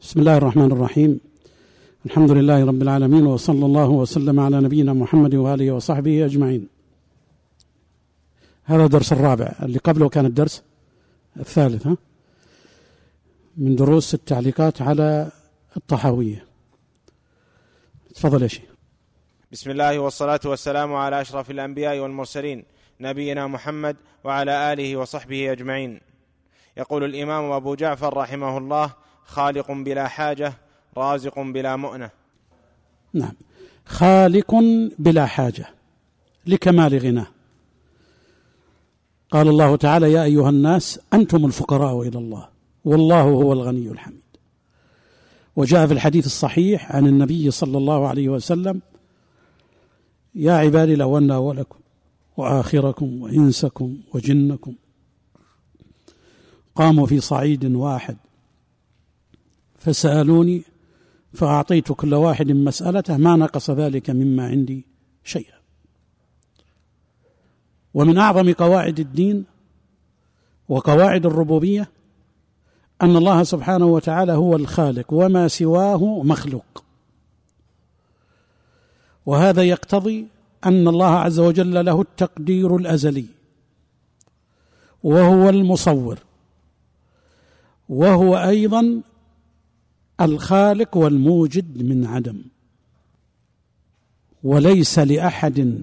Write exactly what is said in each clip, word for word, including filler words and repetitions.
بسم الله الرحمن الرحيم. الحمد لله رب العالمين، وصلى الله وسلم على نبينا محمد وآله وصحبه أجمعين. هذا درس الرابع، اللي قبله كان الدرس الثالث ها؟ من دروس التعليقات على الطحاوية. تفضل يا شيخ. بسم الله والصلاة والسلام على أشرف الأنبياء والمرسلين نبينا محمد وعلى آله وصحبه أجمعين. يقول الإمام أبو جعفر رحمه الله: خالق بلا حاجة، رازق بلا مؤنة. نعم، خالق بلا حاجة لكمال غناه. قال الله تعالى: يا أيها الناس أنتم الفقراء إلى الله والله هو الغني الحميد. وجاء في الحديث الصحيح عن النبي صلى الله عليه وسلم: يا عبادي لو أن أولكم وآخركم وإنسكم وجنكم قاموا في صعيد واحد فسألوني فأعطيت كل واحد مسألته ما نقص ذلك مما عندي شيئا. ومن أعظم قواعد الدين وقواعد الربوبية أن الله سبحانه وتعالى هو الخالق وما سواه مخلوق، وهذا يقتضي أن الله عز وجل له التقدير الأزلي، وهو المصور، وهو أيضا الخالق والموجد من عدم. وليس لأحد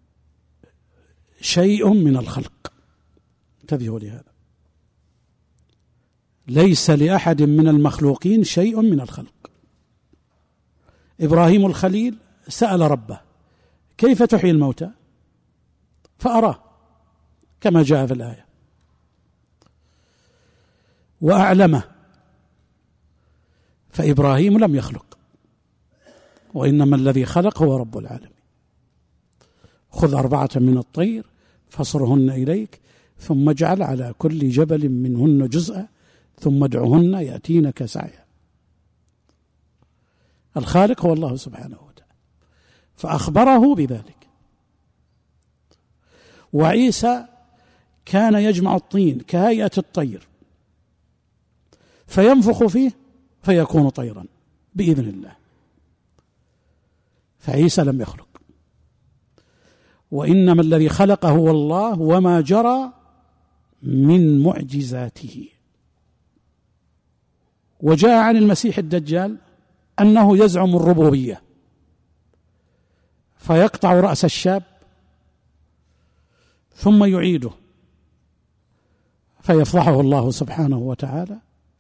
شيء من الخلق، انتبهوا لهذا، ليس لأحد من المخلوقين شيء من الخلق. إبراهيم الخليل سأل ربه: كيف تحيي الموتى؟ فأراه كما جاء في الآية، وأعلمه. فإبراهيم لم يخلق، وإنما الذي خلق هو رب العالمين. خذ أربعة من الطير فاصرهن إليك ثم اجعل على كل جبل منهن جزءا ثم ادعهن يأتينك سعيا. الخالق هو الله سبحانه وتعالى، فأخبره بذلك. وعيسى كان يجمع الطين كهيئة الطير فينفخ فيه فيكون طيرا بإذن الله. فعيسى لم يخلق، وإنما الذي خلق هو الله وما جرى من معجزاته. وجاء عن المسيح الدجال أنه يزعم الربوبية فيقطع رأس الشاب ثم يعيده فيفضحه الله سبحانه وتعالى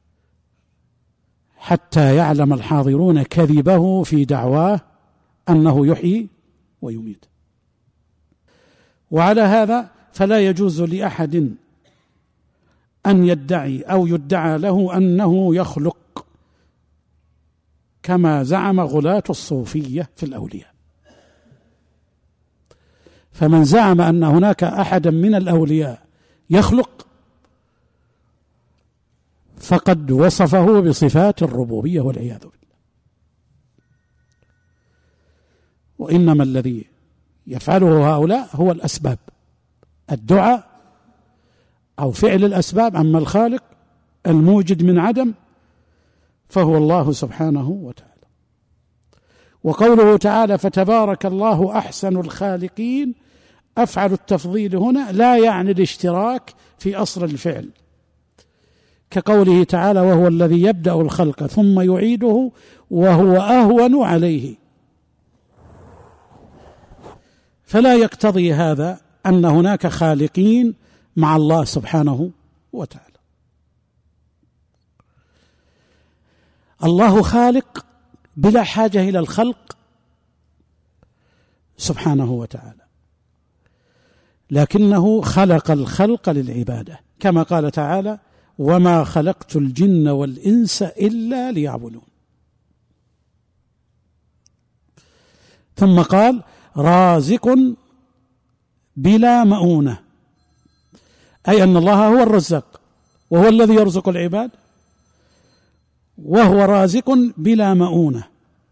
حتى يعلم الحاضرون كذبه في دعواه أنه يحيي ويميت. وعلى هذا فلا يجوز لأحد أن يدعي أو يدعى له أنه يخلق كما زعم غلاة الصوفية في الأولياء. فمن زعم أن هناك أحدا من الأولياء يخلق فقد وصفه بصفات الربوبية والعياذ بالله. وإنما الذي يفعله هؤلاء هو الأسباب، الدعاء أو فعل الأسباب. أما الخالق الموجد من عدم فهو الله سبحانه وتعالى. وقوله تعالى: فتبارك الله أحسن الخالقين، أفعل التفضيل هنا لا يعني الاشتراك في أصل الفعل، كقوله تعالى: وهو الذي يبدأ الخلق ثم يعيده وهو أهون عليه. فلا يقتضي هذا أن هناك خالقين مع الله سبحانه وتعالى. الله خالق بلا حاجة إلى الخلق سبحانه وتعالى، لكنه خلق الخلق للعبادة، كما قال تعالى: وما خلقت الجن والإنس إلا ليعبدون. ثم قال: رازق بلا مؤونة، أي أن الله هو الرزاق وهو الذي يرزق العباد، وهو رازق بلا مؤونة،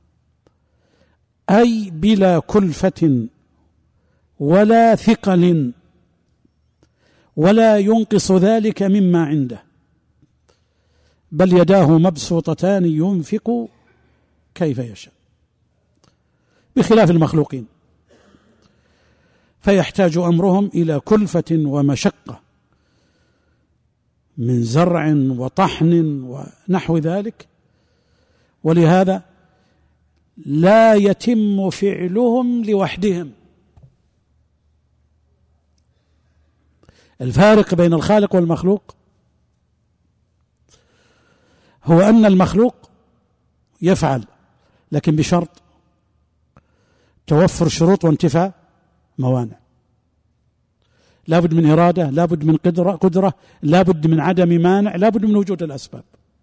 أي بلا كلفة ولا ثقل، ولا ينقص ذلك مما عنده، بل يداه مبسوطتان ينفق كيف يشاء، بخلاف المخلوقين، فيحتاج أمرهم إلى كلفة ومشقة من زرع وطحن ونحو ذلك، ولهذا لا يتم فعلهم لوحدهم. الفارق بين الخالق والمخلوق هو أن المخلوق يفعل، لكن بشرط توفر شروط وانتفاء موانع. لا بد من إرادة، لا بد من قدرة, قدرة لا بد من عدم مانع، لا بد من وجود الأسباب.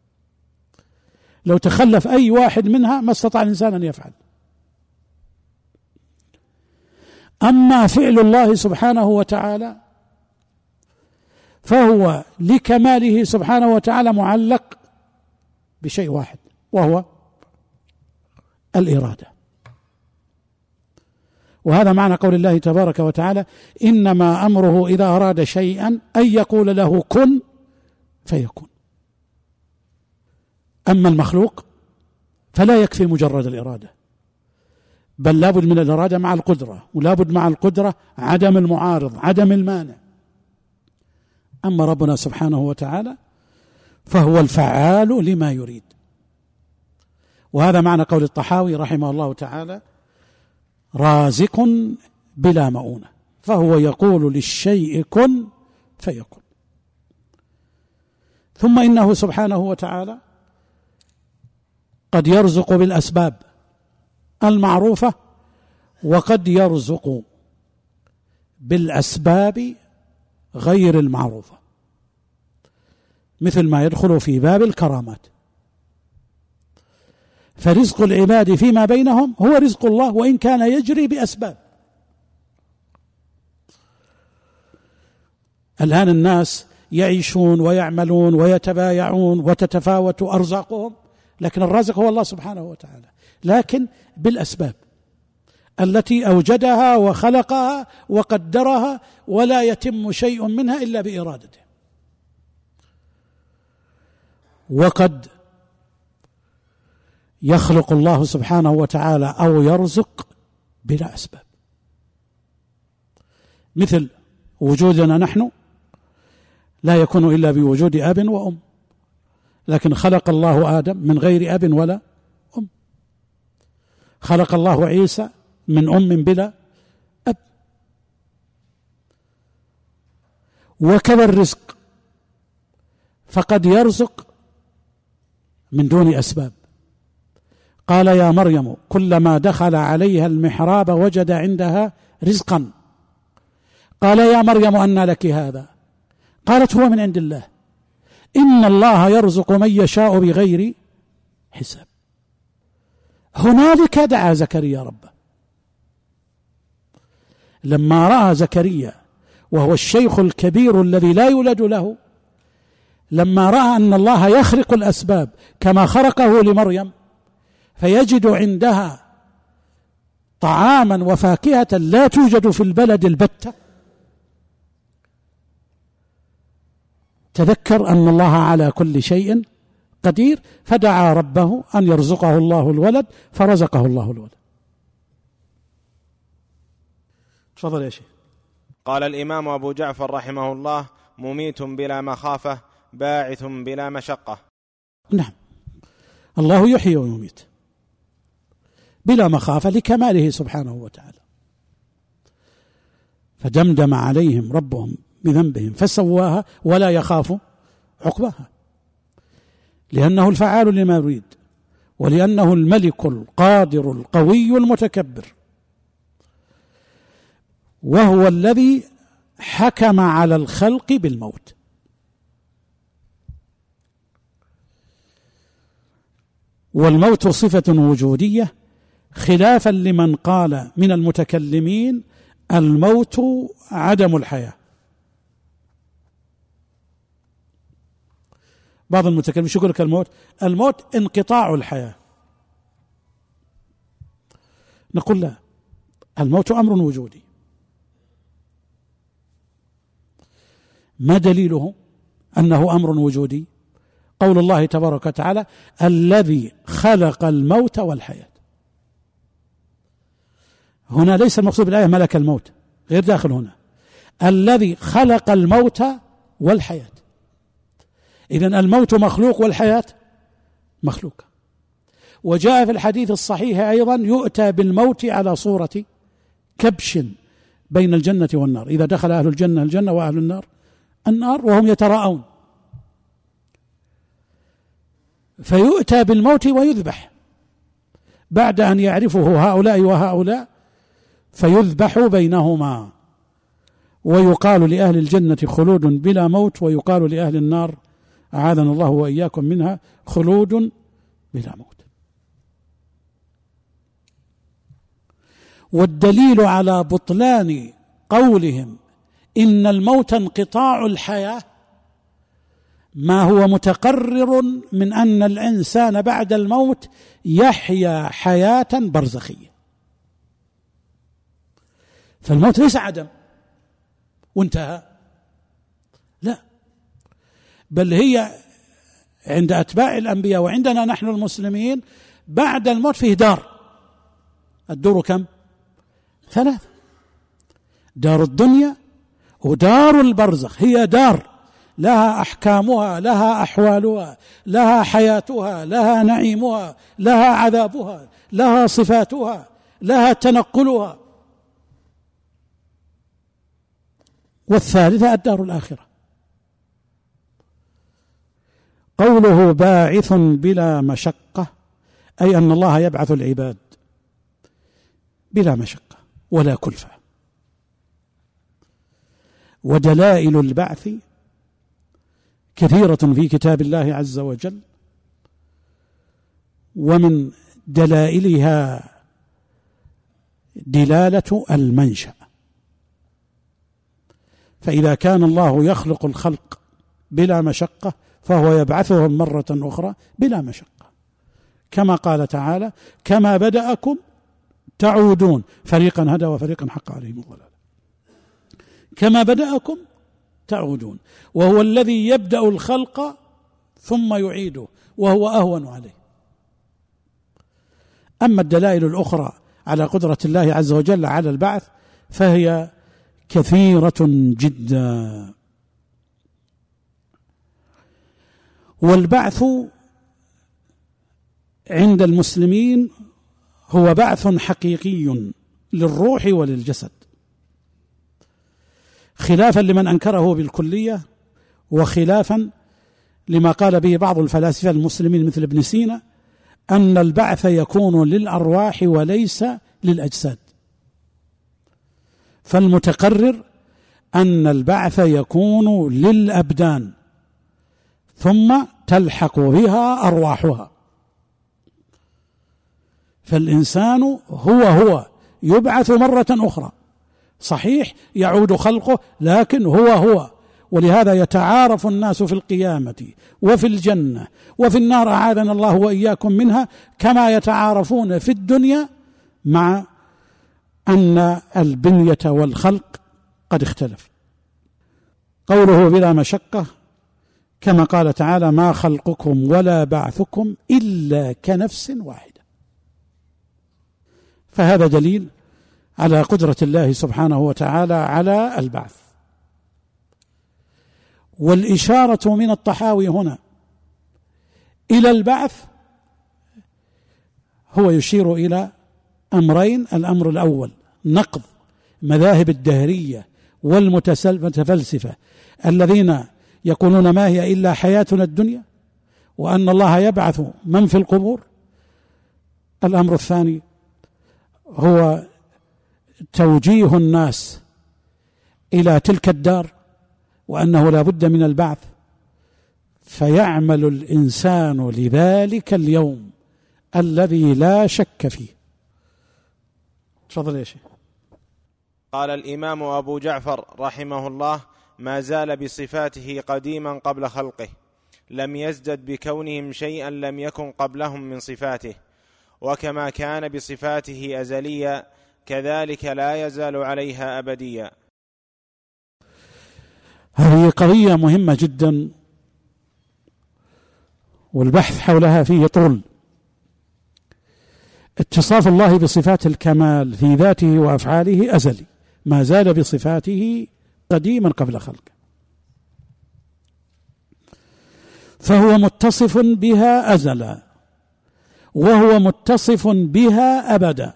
لو تخلف أي واحد منها ما استطاع الإنسان أن يفعل. أما فعل الله سبحانه وتعالى فهو لكماله سبحانه وتعالى معلق بشيء واحد، وهو الإرادة. وهذا معنى قول الله تبارك وتعالى: إنما أمره إذا أراد شيئا أن يقول له كن فيكون. أما المخلوق فلا يكفي مجرد الإرادة، بل لابد من الإرادة مع القدرة، ولابد مع القدرة عدم المعارض، عدم المانع. أما ربنا سبحانه وتعالى فهو الفعال لما يريد. وهذا معنى قول الطحاوي رحمه الله تعالى: رازق بلا مؤونة، فهو يقول للشيء كن فيكون. ثم إنه سبحانه وتعالى قد يرزق بالأسباب المعروفة، وقد يرزق بالأسباب غير المعروفة، مثل ما يدخل في باب الكرامات. فرزق العباد فيما بينهم هو رزق الله، وإن كان يجري بأسباب. الآن الناس يعيشون ويعملون ويتبايعون وتتفاوت أرزاقهم، لكن الرازق هو الله سبحانه وتعالى، لكن بالأسباب التي أوجدها وخلقها وقدرها، ولا يتم شيء منها إلا بإرادته. وقد يخلق الله سبحانه وتعالى أو يرزق بلا أسباب، مثل وجودنا نحن لا يكون إلا بوجود أب وأم، لكن خلق الله آدم من غير أب ولا أم، خلق الله عيسى من أم بلا أب. وكذا الرزق، فقد يرزق من دون أسباب. قال: يا مريم كلما دخل عليها المحراب وجد عندها رزقا. قال: يا مريم أنى لك هذا؟ قالت: هو من عند الله، إن الله يرزق من يشاء بغير حساب. هنالك دعا زكريا ربه، لما رأى زكريا وهو الشيخ الكبير الذي لا يولد له، لما رأى أن الله يخرق الأسباب كما خرقه لمريم، فيجد عندها طعاما وفاكهة لا توجد في البلد البتة، تذكر أن الله على كل شيء قدير، فدعا ربه أن يرزقه الله الولد، فرزقه الله الولد. تفضل يا شيخ. قال الإمام أبو جعفر رحمه الله: مميت بلا مخافة، باعث بلا مشقة. نعم، الله يحيي ويميت بلا مخافة لكماله سبحانه وتعالى. فدمدم عليهم ربهم بذنبهم فسواها ولا يخاف عقباها، لأنه الفعال لما يريد، ولأنه الملك القادر القوي المتكبر، وهو الذي حكم على الخلق بالموت. والموت صفة وجودية، خلافا لمن قال من المتكلمين الموت عدم الحياة. بعض المتكلمين شو يقول لك الموت؟ الموت انقطاع الحياة. نقول لا، الموت أمر وجودي. ما دليله أنه أمر وجودي؟ قول الله تبارك وتعالى الذي خلق الموت والحياة. هنا ليس المقصود بالآية ملك الموت، غير داخل هنا. الذي خلق الموت والحياة، إذن الموت مخلوق والحياة مخلوقة. وجاء في الحديث الصحيح أيضا يؤتى بالموت على صورة كبش بين الجنة والنار، إذا دخل أهل الجنة الجنة وأهل النار النار وهم يتراءون، فيؤتى بالموت ويذبح بعد أن يعرفه هؤلاء وهؤلاء، فيذبح بينهما، ويقال لأهل الجنة خلود بلا موت، ويقال لأهل النار أعاذنا الله وإياكم منها خلود بلا موت. والدليل على بطلان قولهم إن الموت انقطاع الحياة ما هو متقرر من أن الإنسان بعد الموت يحيا حياة برزخية. فالموت ليس عدم وانتهى، لا، بل هي عند أتباع الأنبياء وعندنا نحن المسلمين بعد الموت فيه دار. الدور كم؟ ثلاث: دار الدنيا ودار البرزخ. هي دار لها أحكامها، لها أحوالها، لها حياتها، لها نعيمها، لها عذابها، لها صفاتها، لها تنقلها. والثالثة الدار الآخرة. قوله باعث بلا مشقة أي أن الله يبعث العباد بلا مشقة ولا كلفة. ودلائل البعث كثيرة في كتاب الله عز وجل، ومن دلائلها دلالة المنشأ. فإذا كان الله يخلق الخلق بلا مشقة فهو يبعثهم مرة أخرى بلا مشقة، كما قال تعالى كما بدأكم تعودون، فريقا هدى وفريقا حق عليهم الضلال. كما بدأكم تعودون، وهو الذي يبدأ الخلق ثم يعيده وهو أهون عليه. أما الدلائل الأخرى على قدرة الله عز وجل على البعث فهي كثيرة جدا. والبعث عند المسلمين هو بعث حقيقي للروح وللجسد، خلافا لمن أنكره بالكلية، وخلافا لما قال به بعض الفلاسفة المسلمين مثل ابن سينا أن البعث يكون للأرواح وليس للأجساد. فالمتقرر أن البعث يكون للأبدان ثم تلحق بها أرواحها. فالإنسان هو هو يبعث مرة أخرى، صحيح يعود خلقه لكن هو هو. ولهذا يتعارف الناس في القيامة وفي الجنة وفي النار أعاذنا الله وإياكم منها كما يتعارفون في الدنيا، مع أن البنية والخلق قد اختلف. قوله بلا مشقة كما قال تعالى ما خلقكم ولا بعثكم إلا كنفس واحدة. فهذا دليل على قدرة الله سبحانه وتعالى على البعث. والإشارة من الطحاوي هنا إلى البعث هو يشير إلى أمرين: الأمر الأول نقض مذاهب الدهرية والمتفلسفة الذين يقولون ما هي إلا حياتنا الدنيا وأن الله يبعث من في القبور. الأمر الثاني هو توجيه الناس إلى تلك الدار وأنه لا بد من البعث، فيعمل الإنسان لذلك اليوم الذي لا شك فيه. تفضل يا شيخ. قال الإمام أبو جعفر رحمه الله ما زال بصفاته قديما قبل خلقه، لم يزدد بكونهم شيئا لم يكن قبلهم من صفاته، وكما كان بصفاته أزليا كذلك لا يزال عليها أبديا. هذه قضية مهمة جدا، والبحث حولها فيه طول. اتصاف الله بصفات الكمال في ذاته وأفعاله أزلي، ما زال بصفاته قديما قبل خلقه، فهو متصف بها أزلا وهو متصف بها أبدا،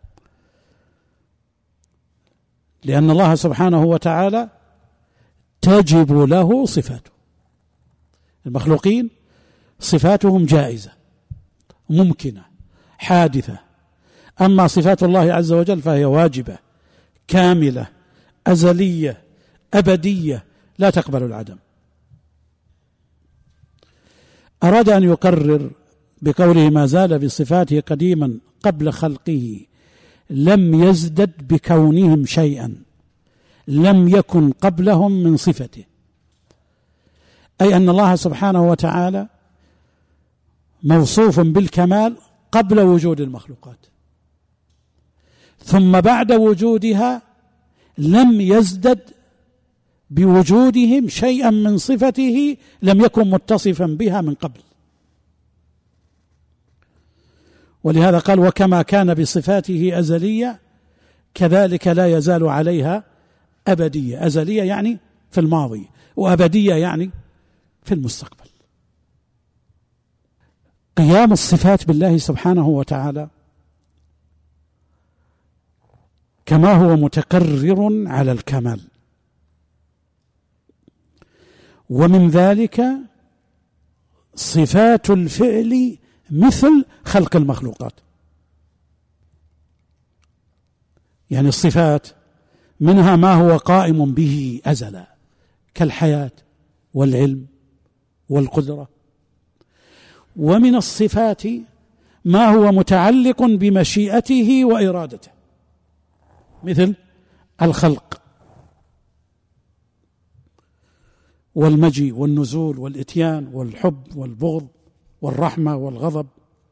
لأن الله سبحانه وتعالى تجب له صفاته. المخلوقين صفاتهم جائزة ممكنة حادثة، أما صفات الله عز وجل فهي واجبة كاملة أزلية أبدية لا تقبل العدم. أراد أن يقرر بقوله ما زال بصفاته قديما قبل خلقه لم يزدد بكونهم شيئا لم يكن قبلهم من صفته، أي أن الله سبحانه وتعالى موصوف بالكمال قبل وجود المخلوقات، ثم بعد وجودها لم يزدد بوجودهم شيئا من صفته لم يكن متصفا بها من قبل. ولهذا قال وكما كان بصفاته أزلية كذلك لا يزال عليها أبدية. أزلية يعني في الماضي، وأبدية يعني في المستقبل. قيام الصفات بالله سبحانه وتعالى كما هو متقرر على الكمال، ومن ذلك صفات الفعل مثل خلق المخلوقات. يعني الصفات منها ما هو قائم به أزلا كالحياة والعلم والقدرة، ومن الصفات ما هو متعلق بمشيئته وإرادته مثل الخلق والمجيء والنزول والإتيان والحب والبغض والرحمة والغضب.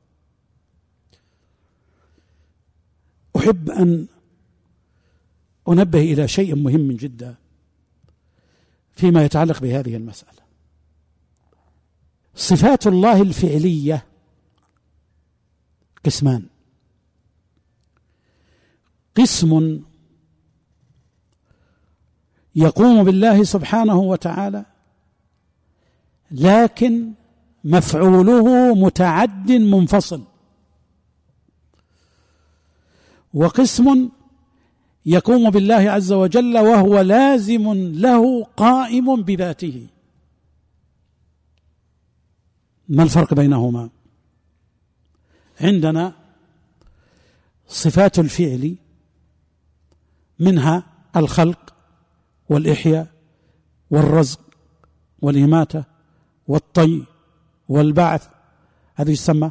أحب أن أنبه إلى شيء مهم جدا فيما يتعلق بهذه المسألة. صفات الله الفعلية قسمان: قسم يقوم بالله سبحانه وتعالى لكن مفعوله متعد منفصل، وقسم يقوم بالله عز وجل وهو لازم له قائم بذاته. ما الفرق بينهما؟ عندنا صفات الفعل منها الخلق والإحياء والرزق والإماتة والطي والبعث. هذه يسمى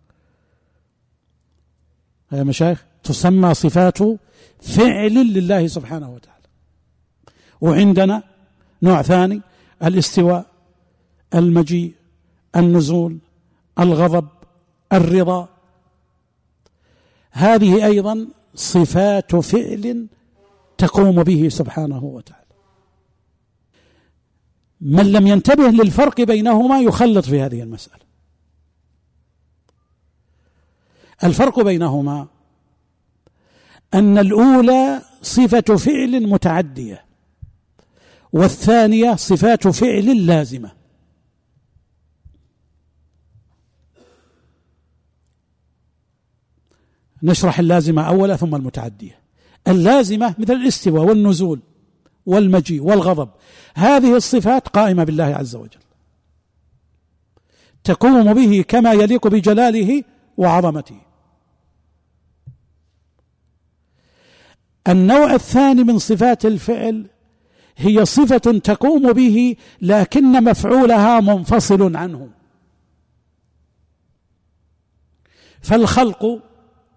يا مشايخ تسمى صفات فعل لله سبحانه وتعالى. وعندنا نوع ثاني: الاستواء، المجيء، النزول، الغضب، الرضا. هذه أيضا صفات فعل تقوم به سبحانه وتعالى. من لم ينتبه للفرق بينهما يخلط في هذه المسألة. الفرق بينهما أن الأولى صفة فعل متعدية، والثانية صفات فعل لازمة. نشرح اللازمة أولا ثم المتعدية. اللازمة مثل الاستواء والنزول والمجيء والغضب، هذه الصفات قائمة بالله عز وجل، تقوم به كما يليق بجلاله وعظمته. النوع الثاني من صفات الفعل هي صفة تقوم به لكن مفعولها منفصل عنه. فالخلق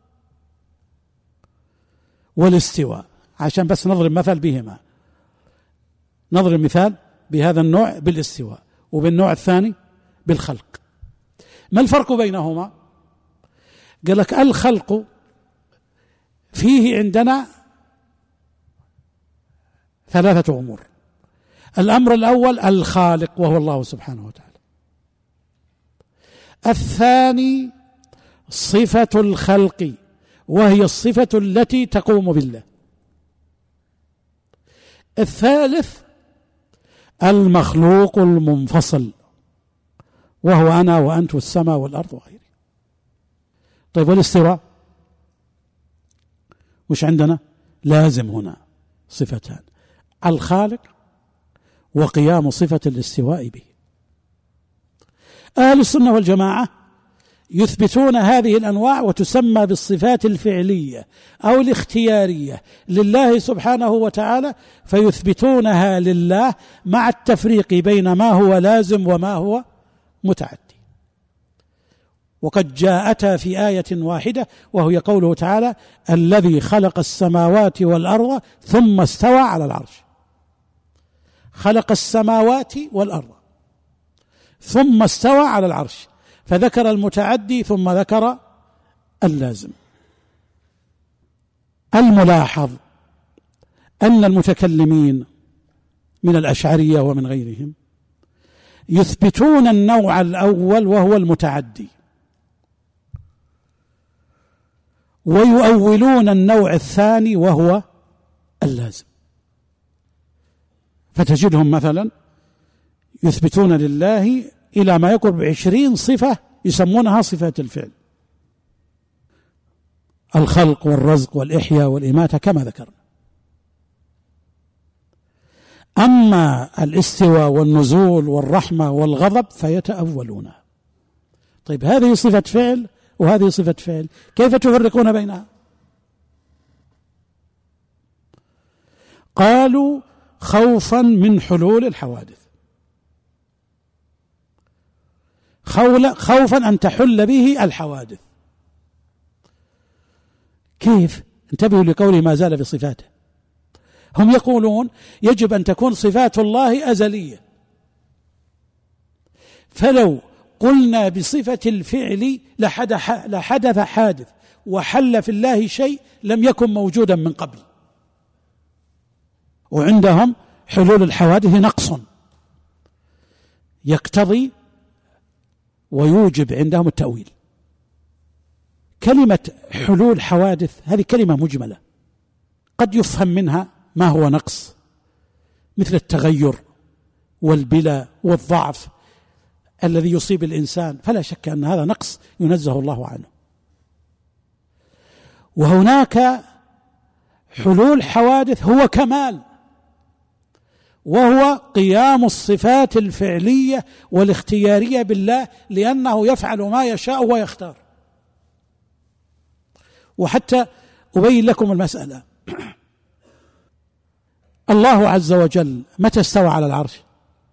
والاستواء، عشان بس نضرب مثل بهما، نضرب مثال بهذا النوع بالاستواء وبالنوع الثاني بالخلق. ما الفرق بينهما؟ قال لك الخلق فيه عندنا ثلاثة أمور. الأمر الأول الخالق وهو الله سبحانه وتعالى، الثاني صفة الخلق، وهي الصفة التي تقوم بالله. الثالث المخلوق المنفصل، وهو أنا وأنت والسماء والأرض وغيره. طيب والاستواء وش عندنا؟ لازم هنا صفتان: الخالق وقيام صفة الاستواء به. أهل السنة والجماعة يثبتون هذه الأنواع، وتسمى بالصفات الفعلية أو الاختيارية لله سبحانه وتعالى، فيثبتونها لله مع التفريق بين ما هو لازم وما هو متعدي. وقد جاءتا في آية واحدة، وهي قوله تعالى: الذي خلق السماوات والأرض ثم استوى على العرش. خلق السماوات والأرض ثم استوى على العرش، فذكر المتعدي ثم ذكر اللازم. الملاحظ أن المتكلمين من الأشعرية ومن غيرهم يثبتون النوع الأول وهو المتعدي، ويؤولون النوع الثاني وهو اللازم. فتجدهم مثلا يثبتون لله إلى ما يقرب عشرين صفة يسمونها صفات الفعل: الخلق والرزق والإحياء والإماتة كما ذكرنا. أما الاستواء والنزول والرحمة والغضب فيتأولونها. طيب هذه صفة فعل وهذه صفة فعل، كيف تفرقون بينها؟ قالوا: خوفا من حلول الحوادث، خوفا أن تحل به الحوادث. كيف؟ انتبهوا لقوله ما زال بصفاته. هم يقولون يجب أن تكون صفات الله أزلية، فلو قلنا بصفة الفعل لحدث حادث وحل في الله شيء لم يكن موجودا من قبل. وعندهم حلول الحوادث نقص يقتضي ويوجب عندهم التأويل. كلمة حلول حوادث هذه كلمة مجملة، قد يفهم منها ما هو نقص، مثل التغير والبلاء والضعف الذي يصيب الإنسان، فلا شك أن هذا نقص ينزه الله عنه. وهناك حلول حوادث هو كمال، وهو قيام الصفات الفعلية والاختيارية بالله، لأنه يفعل ما يشاء ويختار. وحتى أبين لكم المسألة، الله عز وجل متى استوى على العرش؟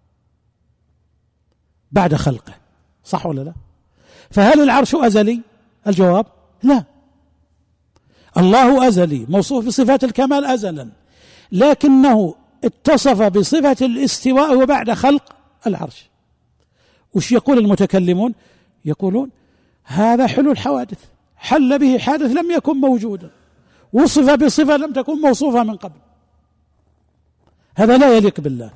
بعد خلقه، صح ولا لا؟ فهل العرش أزلي؟ الجواب لا. الله أزلي موصوف بصفات الكمال أزلا، لكنه اتصف بصفة الاستواء وبعد خلق العرش. وش يقول المتكلمون؟ يقولون هذا حلول الحوادث، حل به حادث لم يكن موجودا، وصف بصفة لم تكن موصوفة من قبل، هذا لا يليق بالله.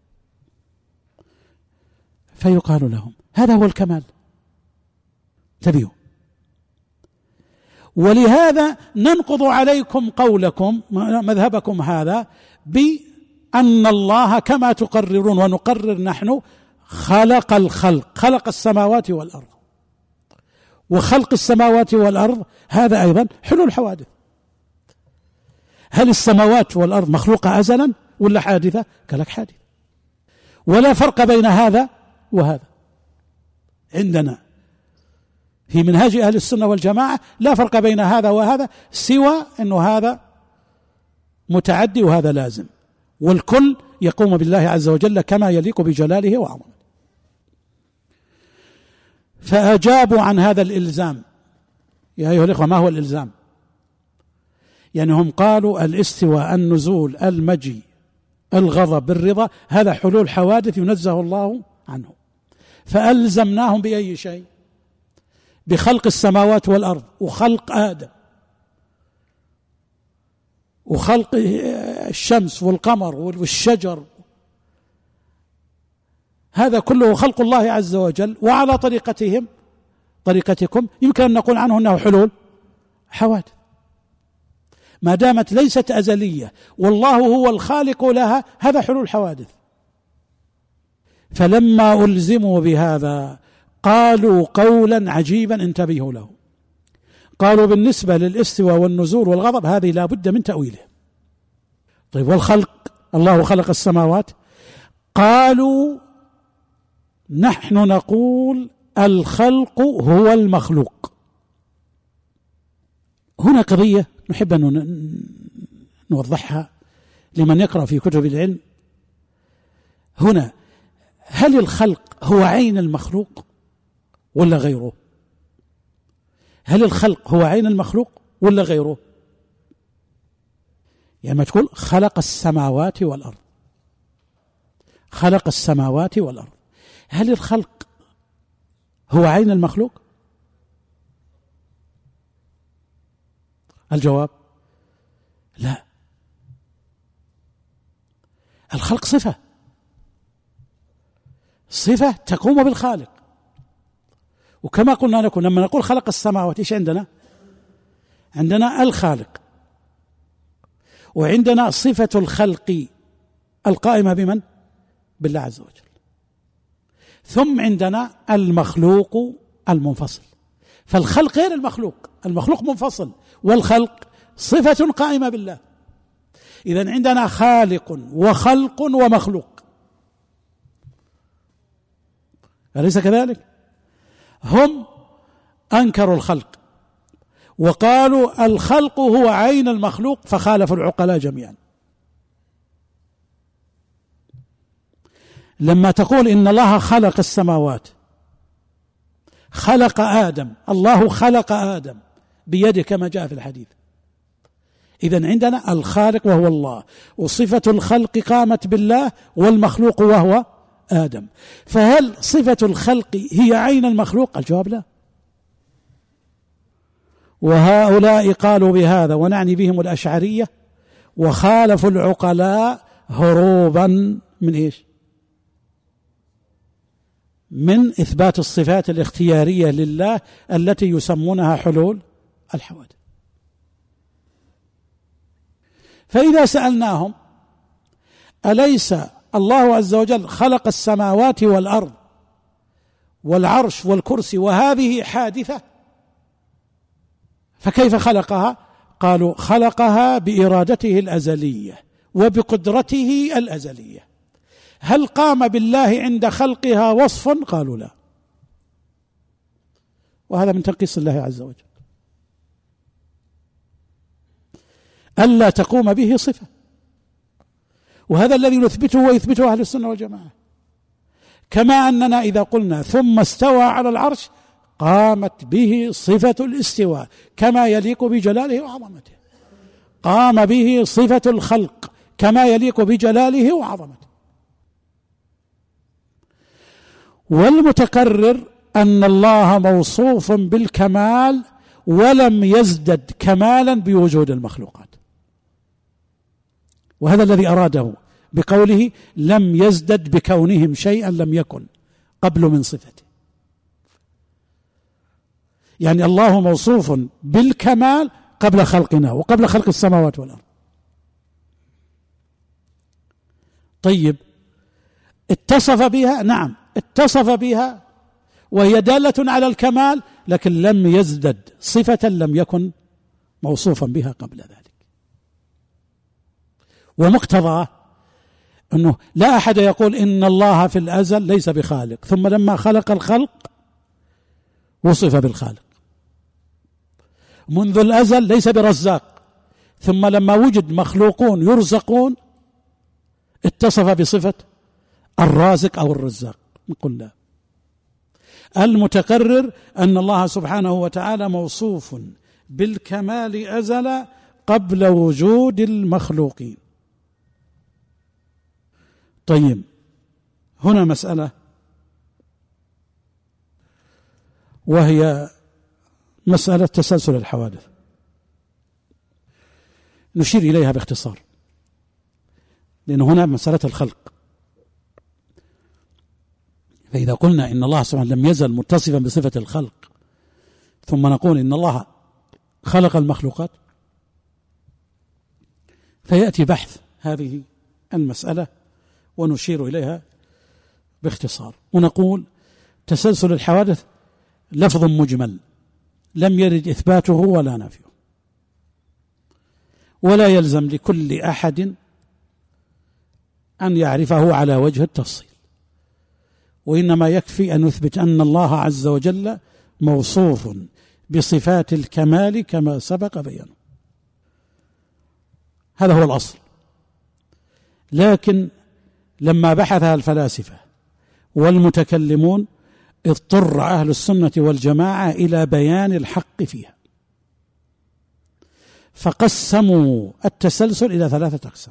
فيقال لهم هذا هو الكمال، انتبهوا. ولهذا ننقض عليكم قولكم مذهبكم هذا بأن الله كما تقررون ونقرر نحن خلق الخلق، خلق السماوات والأرض، وخلق السماوات والأرض هذا أيضا حلول حوادث. هل السماوات والأرض مخلوقة أزلا ولا حادثة؟ كلك حادثة، ولا فرق بين هذا وهذا. عندنا في منهاج أهل السنة والجماعة لا فرق بين هذا وهذا، سوى أنه هذا متعدي وهذا لازم، والكل يقوم بالله عز وجل كما يليق بجلاله وعظمته. فأجابوا عن هذا الإلزام. يا أيها الإخوة، ما هو الإلزام؟ يعني هم قالوا الاستواء، النزول، المجيء، الغضب، الرضا، هذا حلول حوادث ينزه الله عنه. فألزمناهم بأي شيء؟ بخلق السماوات والأرض، وخلق آدم، وخلق الشمس والقمر والشجر، هذا كله خلق الله عز وجل وعلى طريقتهم طريقتكم يمكن أن نقول عنه أنه حلول حوادث، ما دامت ليست أزلية والله هو الخالق لها، هذا حلول حوادث. فلما ألزموا بهذا قالوا قولا عجيبا انتبهوا له، قالوا بالنسبة للاستواء والنزول والغضب هذه لا بد من تأويله. طيب والخلق، الله خلق السماوات، قالوا نحن نقول الخلق هو المخلوق. هنا قضية نحب أن نوضحها لمن يقرأ في كتب العلم. هنا هل الخلق هو عين المخلوق ولا غيره؟ هل الخلق هو عين المخلوق ولا غيره؟ يعني ما تقول خلق السماوات والأرض، خلق السماوات والأرض، هل الخلق هو عين المخلوق؟ الجواب لا، الخلق صفة، صفة تقوم بالخالق. وكما قلنا لكم لما نقول خلق السماوات إيش عندنا؟ عندنا الخالق، وعندنا صفة الخلق القائمة بمن؟ بالله عز وجل. ثم عندنا المخلوق المنفصل، فالخلق غير المخلوق، المخلوق منفصل والخلق صفة قائمة بالله. إذن عندنا خالق وخلق ومخلوق، أليس كذلك؟ هم أنكروا الخلق وقالوا الخلق هو عين المخلوق، فخالفوا العقلاء جميعا. لما تقول إن الله خلق السماوات، خلق آدم، الله خلق آدم بيده كما جاء في الحديث، إذن عندنا الخالق وهو الله، وصفة الخلق قامت بالله، والمخلوق وهو آدم. فهل صفة الخلق هي عين المخلوق؟ الجواب لا. وهؤلاء قالوا بهذا ونعني بهم الأشعرية، وخالفوا العقلاء هروبا من إيش؟ من إثبات الصفات الاختيارية لله التي يسمونها حلول الحوادث. فإذا سألناهم أليس الله عز وجل خلق السماوات والأرض والعرش والكرسي وهذه حادثة، فكيف خلقها؟ قالوا خلقها بإرادته الأزلية وبقدرته الأزلية. هل قام بالله عند خلقها وصف؟ قالوا لا، وهذا من تنقيص الله عز وجل، ألا تقوم به صفة، وهذا الذي نثبته ويثبته أهل السنة والجماعة. كما أننا إذا قلنا ثم استوى على العرش قامت به صفة الاستواء كما يليق بجلاله وعظمته، قام به صفة الخلق كما يليق بجلاله وعظمته. والمتكرر أن الله موصوف بالكمال ولم يزدد كمالا بوجود المخلوقات، وهذا الذي أراده بقوله لم يزدد بكونهم شيئا لم يكن قبل من صفته، يعني الله موصوف بالكمال قبل خلقنا وقبل خلق السماوات والأرض. طيب اتصف بها، نعم اتصف بها وهي دالة على الكمال، لكن لم يزدد صفة لم يكن موصوفا بها قبل ذلك. ومقتضاه أنه لا أحد يقول إن الله في الأزل ليس بخالق ثم لما خلق الخلق وصف بالخالق، منذ الأزل ليس برزاق ثم لما وجد مخلوقون يرزقون اتصف بصفة الرازق أو الرزاق. نقول لا، المتكرر أن الله سبحانه وتعالى موصوف بالكمال أزل قبل وجود المخلوقين. طيب هنا مسألة وهي مسألة تسلسل الحوادث، نشير إليها باختصار، لأن هنا مسألة الخلق. فإذا قلنا إن الله سبحانه لم يزل متصفا بصفة الخلق ثم نقول إن الله خلق المخلوقات؟ فيأتي بحث هذه المسألة ونشير إليها باختصار، ونقول تسلسل الحوادث لفظ مجمل لم يرد إثباته ولا نفيه، ولا يلزم لكل أحد أن يعرفه على وجه التفصيل، وإنما يكفي أن نثبت أن الله عز وجل موصوف بصفات الكمال كما سبق بيانه، هذا هو الأصل. لكن لما بحثها الفلاسفة والمتكلمون اضطر أهل السنة والجماعة إلى بيان الحق فيها، فقسموا التسلسل إلى ثلاثة أقسام.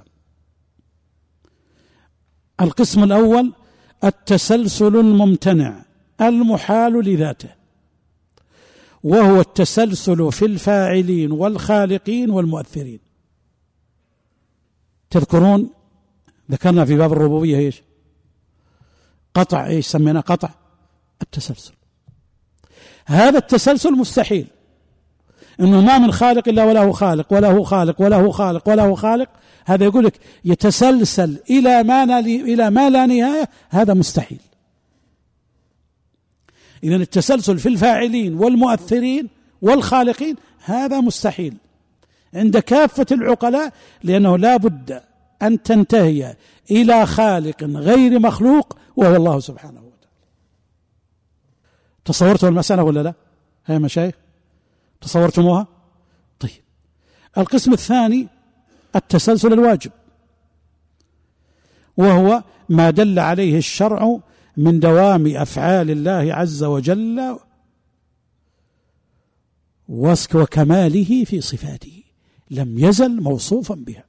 القسم الأول التسلسل الممتنع المحال لذاته، وهو التسلسل في الفاعلين والخالقين والمؤثرين. تذكرون ذكرنا في باب الربوبية ايش؟ قطع، ايش سمينا قطع التسلسل. هذا التسلسل مستحيل، انه ما من خالق الا وله خالق وله خالق وله خالق وله خالق، هذا يقول لك يتسلسل الى ما الى ما لا نهايه، هذا مستحيل. اذا التسلسل في الفاعلين والمؤثرين والخالقين هذا مستحيل عند كافة العقلاء، لأنه لا بد أن تنتهي إلى خالق غير مخلوق وهو الله سبحانه وتعالى. تصورتوا المسألة ولا لا؟ هيا مشايخ تصورتموها؟ طيب، القسم الثاني التسلسل الواجب، وهو ما دل عليه الشرع من دوام أفعال الله عز وجل وكماله في صفاته، لم يزل موصوفا بها،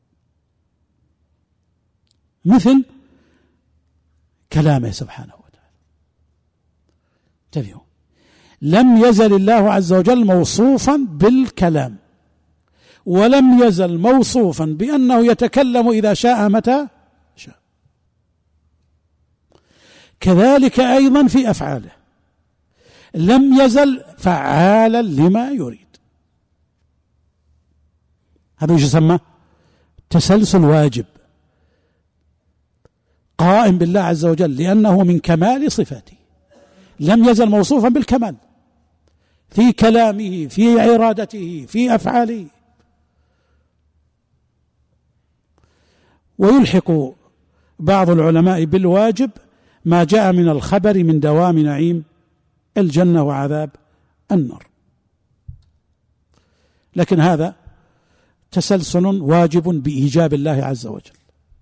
مثل كلامه سبحانه وتعالى. انتبهوا، لم يزل الله عز وجل موصوفا بالكلام، ولم يزل موصوفا بأنه يتكلم إذا شاء متى شاء. كذلك أيضا في أفعاله، لم يزل فعالا لما يريد. هذا يسمى تسلسل واجب قائم بالله عز وجل، لأنه من كمال صفاته، لم يزل موصوفا بالكمال في كلامه في إرادته في أفعاله. ويلحق بعض العلماء بالواجب ما جاء من الخبر من دوام نعيم الجنة وعذاب النار، لكن هذا تسلسل واجب بإيجاب الله عز وجل.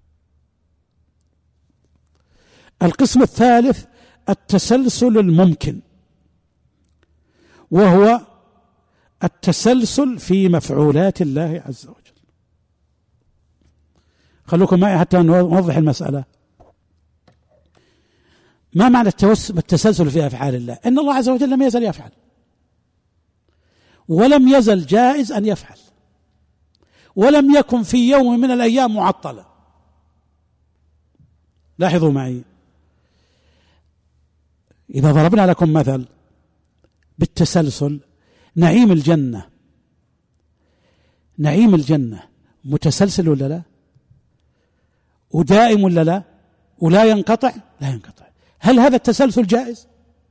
القسم الثالث التسلسل الممكن، وهو التسلسل في مفعولات الله عز وجل. خلوكم معي حتى نوضح المسألة. ما معنى التسلسل في أفعال الله؟ إن الله عز وجل لم يزل يفعل، ولم يزل جائز أن يفعل، ولم يكن في يوم من الأيام معطلا. لاحظوا معي، إذا ضربنا لكم مثل بالتسلسل، نعيم الجنة، نعيم الجنة متسلسل ولا لا؟ ودائم ولا لا؟ ولا ينقطع؟ لا ينقطع. هل هذا التسلسل جائز؟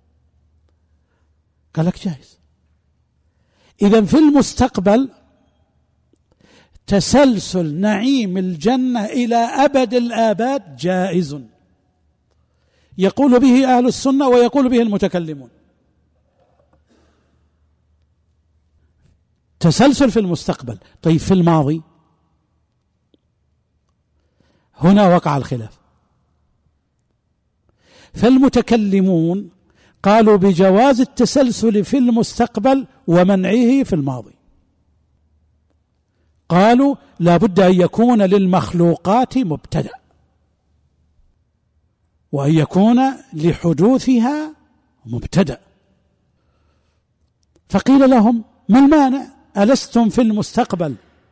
قال لك جائز. إذن في المستقبل تسلسل نعيم الجنة إلى أبد الآباد جائز، يقول به أهل السنة ويقول به المتكلمون. تسلسل في المستقبل. طيب في الماضي؟ هنا وقع الخلاف. فالمتكلمون قالوا بجواز التسلسل في المستقبل ومنعه في الماضي. قالوا لا بد أن يكون للمخلوقات مبتدأ، وأن يكون لحدوثها مبتدأ. فقيل لهم ما المانع؟ ألستم في المستقبل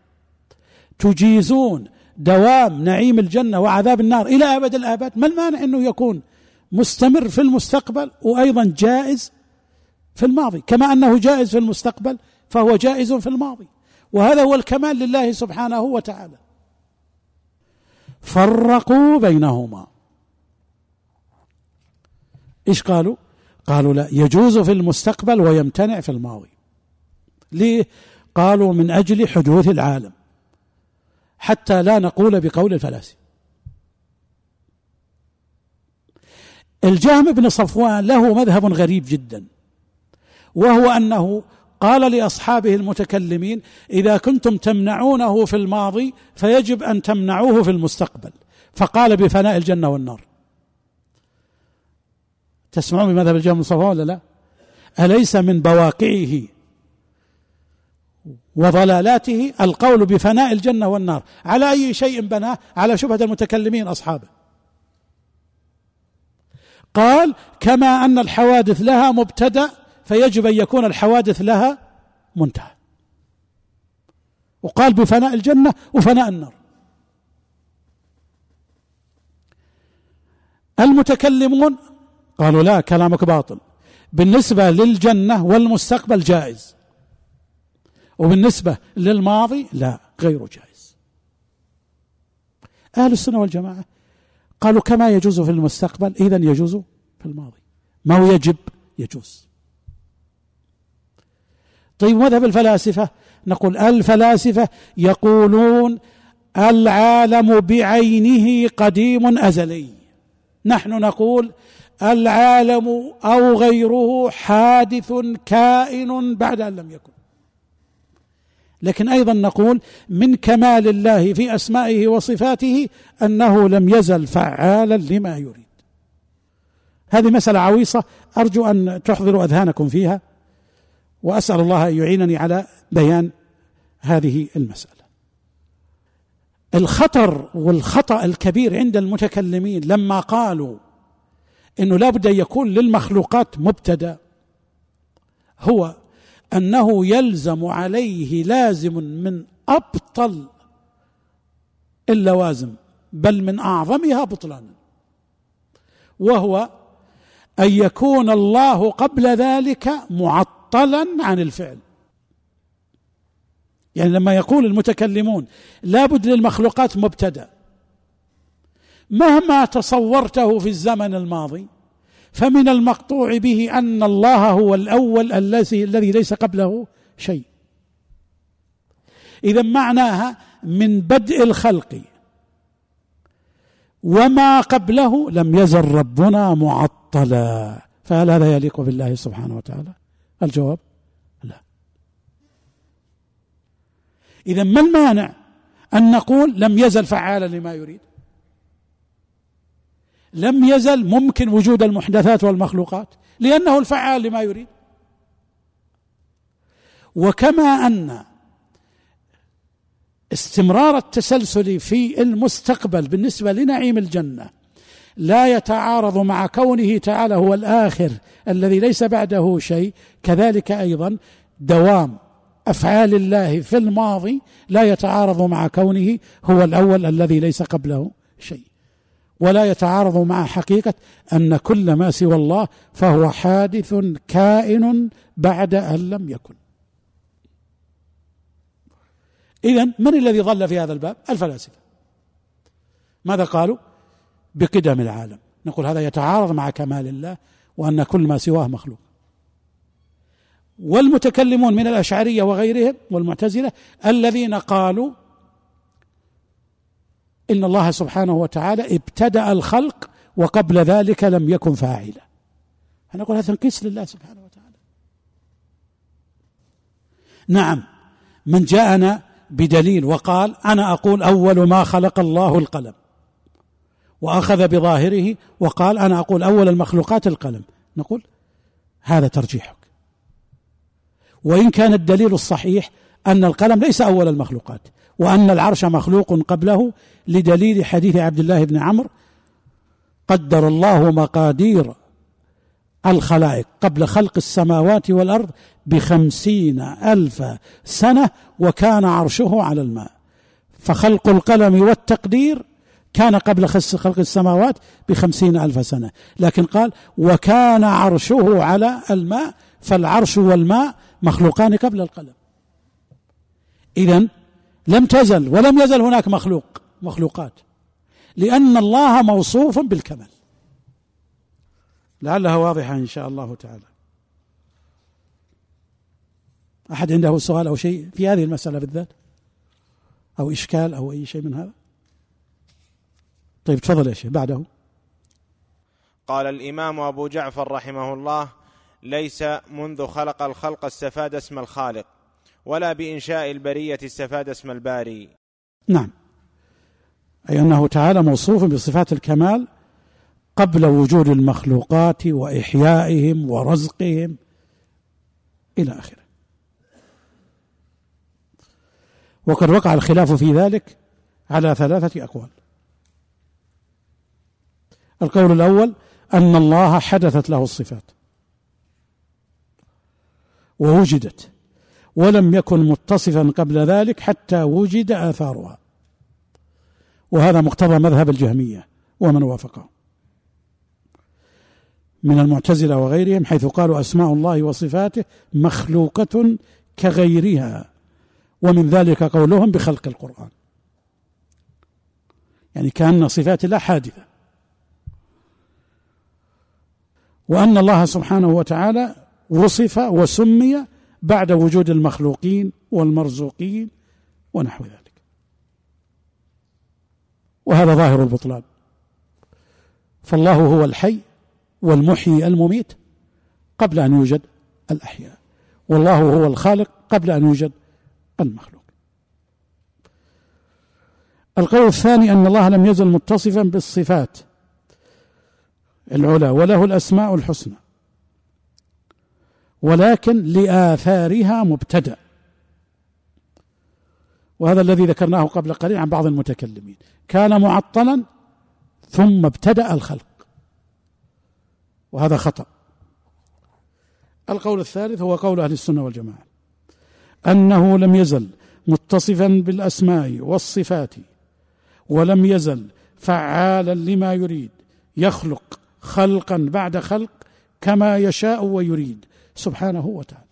تجيزون دوام نعيم الجنة وعذاب النار إلى أبد الآباد؟ ما المانع أنه يكون مستمر في المستقبل وأيضا جائز في الماضي، كما أنه جائز في المستقبل فهو جائز في الماضي، وهذا هو الكمال لله سبحانه وتعالى. فرقوا بينهما. إيش قالوا؟ قالوا لا، يجوز في المستقبل ويمتنع في الماضي. ليه؟ قالوا من أجل حدوث العالم، حتى لا نقول بقول الفلاسفة. الجهم بن صفوان له مذهب غريب جدا، وهو أنه قال لأصحابه المتكلمين: إذا كنتم تمنعونه في الماضي فيجب أن تمنعوه في المستقبل، فقال بفناء الجنة والنار. تسمعون بمذهب الجهم بن صفوان ولا لا؟ أليس من بواقعه وضلالاته القول بفناء الجنة والنار؟ على أي شيء بناه؟ على شبهة المتكلمين أصحابه. قال: كما أن الحوادث لها مبتدأ فيجب أن يكون الحوادث لها منتهى. وقال بفناء الجنة وفناء النار. المتكلمون قالوا: لا، كلامك باطل، بالنسبة للجنة والمستقبل جائز، وبالنسبة للماضي لا، غير جائز. أهل السنة والجماعة قالوا كما يجوز في المستقبل إذن يجوز في الماضي، ما هو يجب، يجوز. طيب مذهب الفلاسفة؟ نقول الفلاسفة يقولون العالم بعينه قديم أزلي، نحن نقول العالم أو غيره حادث كائن بعد أن لم يكن. لكن أيضا نقول من كمال الله في أسمائه وصفاته أنه لم يزل فعالا لما يريد. هذه مسألة عويصة، أرجو أن تحضروا أذهانكم فيها، وأسأل الله أن يعينني على بيان هذه المسألة. الخطر والخطأ الكبير عند المتكلمين لما قالوا إنه لا بد أن يكون للمخلوقات مبتدأ، هو أنه يلزم عليه لازم من أبطل اللوازم، بل من أعظمها بطلانا، وهو أن يكون الله قبل ذلك معطلا عن الفعل. يعني لما يقول المتكلمون لا بد للمخلوقات مبتدأ، مهما تصورته في الزمن الماضي فمن المقطوع به أن الله هو الأول الذي الذي ليس قبله شيء. إذا معناها من بدء الخلق وما قبله لم يزل ربنا معطلا، فهل هذا يليق بالله سبحانه وتعالى؟ الجواب لا. إذا ما المانع أن نقول لم يزل فعالا لما يريد؟ لم يزل ممكن وجود المحدثات والمخلوقات لأنه الفعال لما يريد. وكما أن استمرار التسلسل في المستقبل بالنسبة لنعيم الجنة لا يتعارض مع كونه تعالى هو الآخر الذي ليس بعده شيء، كذلك أيضا دوام أفعال الله في الماضي لا يتعارض مع كونه هو الأول الذي ليس قبله شيء، ولا يتعارض مع حقيقة أن كل ما سوى الله فهو حادث كائن بعد أن لم يكن. إذن من الذي ضل في هذا الباب؟ الفلاسفة. ماذا قالوا؟ بقدم العالم. نقول هذا يتعارض مع كمال الله وأن كل ما سواه مخلوق. والمتكلمون من الأشعرية وغيرهم والمعتزلة الذين قالوا إن الله سبحانه وتعالى ابتدأ الخلق وقبل ذلك لم يكن فاعلا، فنقول هذا تنقيص لله سبحانه وتعالى. نعم، من جاءنا بدليل وقال أنا أقول أول ما خلق الله القلم، وأخذ بظاهره وقال أنا أقول أول المخلوقات القلم، نقول هذا ترجيحك. وإن كان الدليل الصحيح أن القلم ليس أول المخلوقات، وأن العرش مخلوق قبله، لدليل حديث عبد الله بن عمرو قدر الله مقادير الخلائق قبل خلق السماوات والأرض بخمسين ألف سنة وكان عرشه على الماء، فخلق القلم والتقدير كان قبل خلق السماوات بخمسين ألف سنة، لكن قال وكان عرشه على الماء فالعرش والماء مخلوقان قبل القلم. إذن لم تزل ولم يزل هناك مخلوق مخلوقات، لأن الله موصوف بالكمال. لعلها واضحة إن شاء الله تعالى. أحد عنده سؤال أو شيء في هذه المسألة بالذات، أو إشكال أو أي شيء من هذا؟ طيب تفضل يا شيخ. بعده قال الإمام أبو جعفر رحمه الله: ليس منذ خلق الخلق استفاد اسم الخالق، ولا بإنشاء البرية استفاد اسم الباري. نعم، أي أنه تعالى موصوف بصفات الكمال قبل وجود المخلوقات وإحيائهم ورزقهم إلى آخره. وقد وقع الخلاف في ذلك على ثلاثة أقوال. القول الأول أن الله حدثت له الصفات ووجدت، ولم يكن متصفا قبل ذلك حتى وجد آثارها، وهذا مقتضى مذهب الجهمية ومن وافقه من المعتزلة وغيرهم، حيث قالوا أسماء الله وصفاته مخلوقة كغيرها، ومن ذلك قولهم بخلق القرآن، يعني كأن صفات الله حادثة. وأن الله سبحانه وتعالى وصف وسمي بعد وجود المخلوقين والمرزوقين ونحو ذلك، وهذا ظاهر البطلان. فالله هو الحي والمحيي المميت قبل أن يوجد الأحياء، والله هو الخالق قبل أن يوجد المخلوق. القول الثاني أن الله لم يزل متصفا بالصفات العلى وله الأسماء الحسنى، ولكن لآثارها مبتدأ، وهذا الذي ذكرناه قبل قليل عن بعض المتكلمين، كان معطلا ثم ابتدأ الخلق، وهذا خطأ. القول الثالث هو قول أهل السنة والجماعة، أنه لم يزل متصفا بالأسماء والصفات، ولم يزل فعالا لما يريد، يخلق خلقا بعد خلق كما يشاء ويريد سبحانه وتعالى.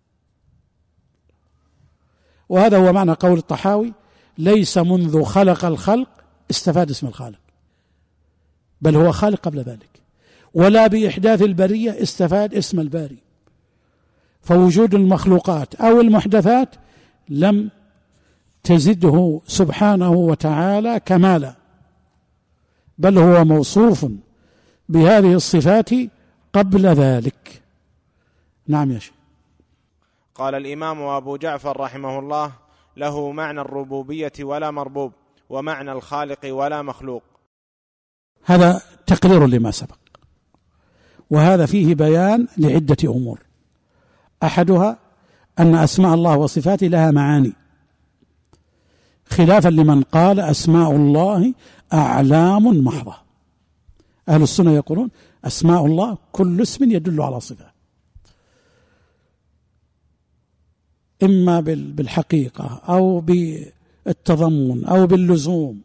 وهذا هو معنى قول الطحاوي: ليس منذ خلق الخلق استفاد اسم الخالق، بل هو خالق قبل ذلك، ولا بإحداث البرية استفاد اسم الباري. فوجود المخلوقات أو المحدثات لم تزده سبحانه وتعالى كمالا، بل هو موصوف بهذه الصفات قبل ذلك. نعم يا شيخ. قال الإمام أبو جعفر رحمه الله: له معنى الربوبية ولا مربوب، ومعنى الخالق ولا مخلوق. هذا تقرير لما سبق، وهذا فيه بيان لعدة أمور. أحدها أن أسماء الله وصفاته لها معاني، خلافا لمن قال أسماء الله أعلام محضة. أهل السنة يقولون أسماء الله كل اسم يدل على صفة، إما بالحقيقة أو بالتضمن أو باللزوم،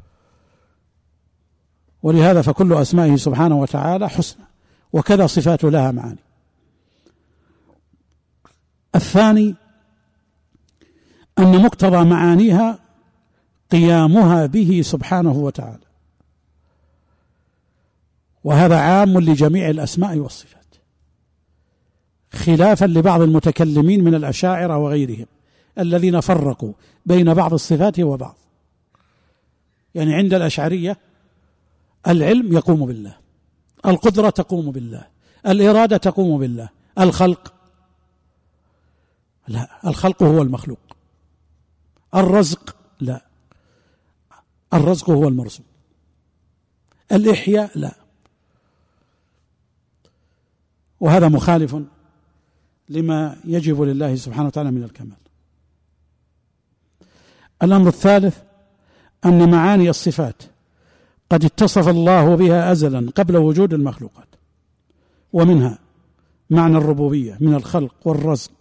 ولهذا فكل أسمائه سبحانه وتعالى حسنى، وكذا صفاته لها معاني. الثاني أن مقتضى معانيها قيامها به سبحانه وتعالى، وهذا عام لجميع الأسماء والصفات، خلافا لبعض المتكلمين من الأشاعرة وغيرهم الذين فرقوا بين بعض الصفات وبعض. يعني عند الأشعرية العلم يقوم بالله، القدرة تقوم بالله، الإرادة تقوم بالله، الخلق لا، الخلق هو المخلوق، الرزق لا، الرزق هو المرزوق، الإحياء لا. وهذا مخالف لما يجب لله سبحانه وتعالى من الكمال. الأمر الثالث أن معاني الصفات قد اتصف الله بها أزلا قبل وجود المخلوقات، ومنها معنى الربوبية من الخلق والرزق،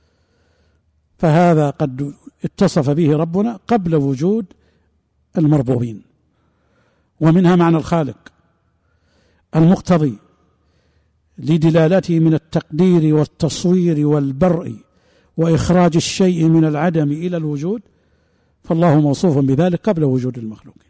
فهذا قد اتصف به ربنا قبل وجود المربوبين. ومنها معنى الخالق المقتضي لدلالته من التقدير والتصوير والبرء وإخراج الشيء من العدم إلى الوجود، فالله موصوف بذلك قبل وجود المخلوقين.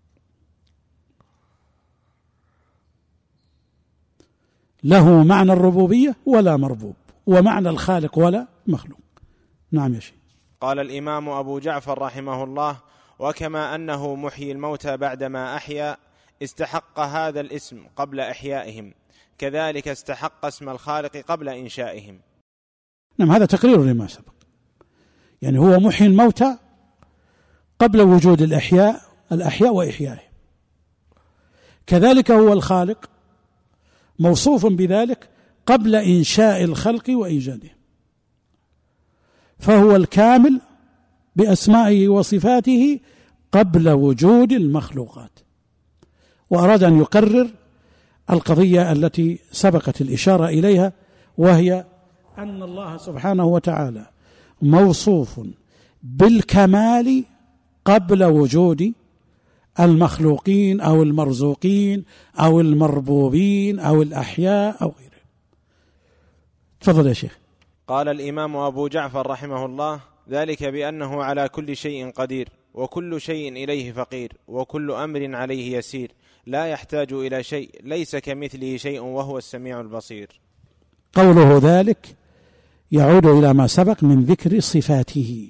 له معنى الربوبية ولا مربوب، ومعنى الخالق ولا مخلوق. نعم يا شيخ. قال الإمام أبو جعفر رحمه الله: وكما أنه محيي الموتى بعدما أحيا استحق هذا الاسم قبل إحيائهم، كذلك استحق اسم الخالق قبل إنشائهم. نعم، هذا تقرير لما سبق، يعني هو محيي الموتى قبل وجود الأحياء الأحياء وإحيائهم، كذلك هو الخالق موصوف بذلك قبل إنشاء الخلق وإيجادهم، فهو الكامل بأسمائه وصفاته قبل وجود المخلوقات. وأراد أن يقرر القضية التي سبقت الإشارة إليها، وهي أن الله سبحانه وتعالى موصوف بالكمال قبل وجود المخلوقين أو المرزوقين أو المربوبين أو الأحياء أو غيره. تفضل يا شيخ. قال الإمام أبو جعفر رحمه الله: ذلك بأنه على كل شيء قدير، وكل شيء إليه فقير، وكل أمر عليه يسير، لا يحتاج إلى شيء، ليس كمثله شيء وهو السميع البصير. قوله ذلك يعود إلى ما سبق من ذكر صفاته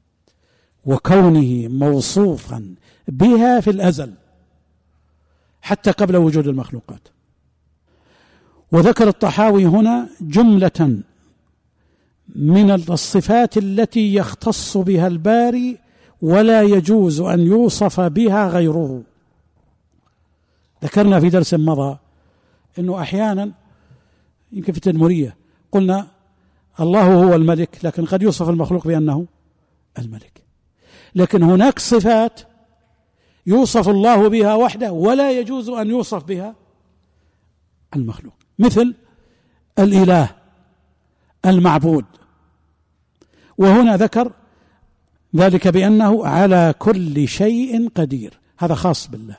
وكونه موصوفا بها في الأزل حتى قبل وجود المخلوقات. وذكر الطحاوي هنا جملة من الصفات التي يختص بها الباري ولا يجوز أن يوصف بها غيره. ذكرنا في درس مضى أنه أحيانا يمكن في التدمرية قلنا الله هو الملك، لكن قد يوصف المخلوق بأنه الملك، لكن هناك صفات يوصف الله بها وحده ولا يجوز أن يوصف بها المخلوق، مثل الإله المعبود، وهنا ذكر ذلك بأنه على كل شيء قدير، هذا خاص بالله،